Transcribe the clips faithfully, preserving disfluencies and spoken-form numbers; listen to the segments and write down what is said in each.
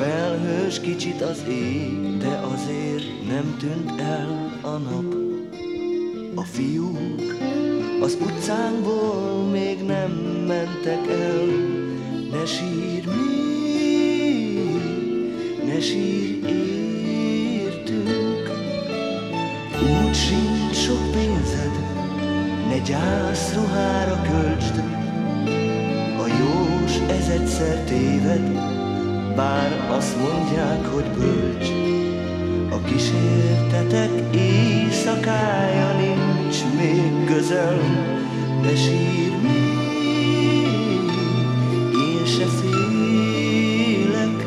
felhős kicsit az ég, de azért nem tűnt el a nap. A fiúk az utcánkból még nem mentek el. Ne sírj még, ne sírj értünk. Úgy sincs sok pénzed, ne gyászruhára költsd. A jós ez egyszer téved, bár azt mondják, hogy bölcs. A kísértetek éjszakája nincs még közel. Ne sírj még, én se félek.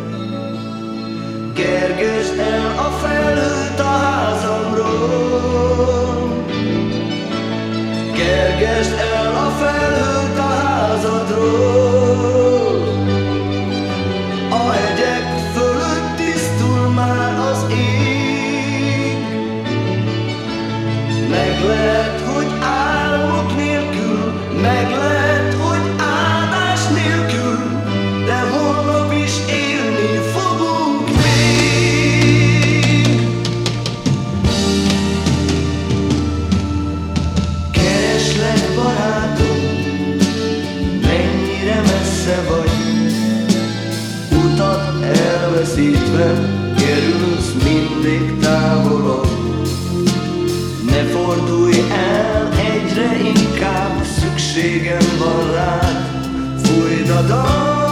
Kergesd el a felhőt a házamról. Kergesd el a felhőt a házadról. A hegyek fölött tisztul már az ég. Meg lehet, hogy álmok nélkül, meg lehet, hogy áldás nélkül, de holnap is élni fogunk még. Kereslek, barátom, mennyire messze vagy. Utat elveszítve kerülsz mindig távolabb. Ne fordulj el, egyre inkább szükségem van rád. Fújd a dal.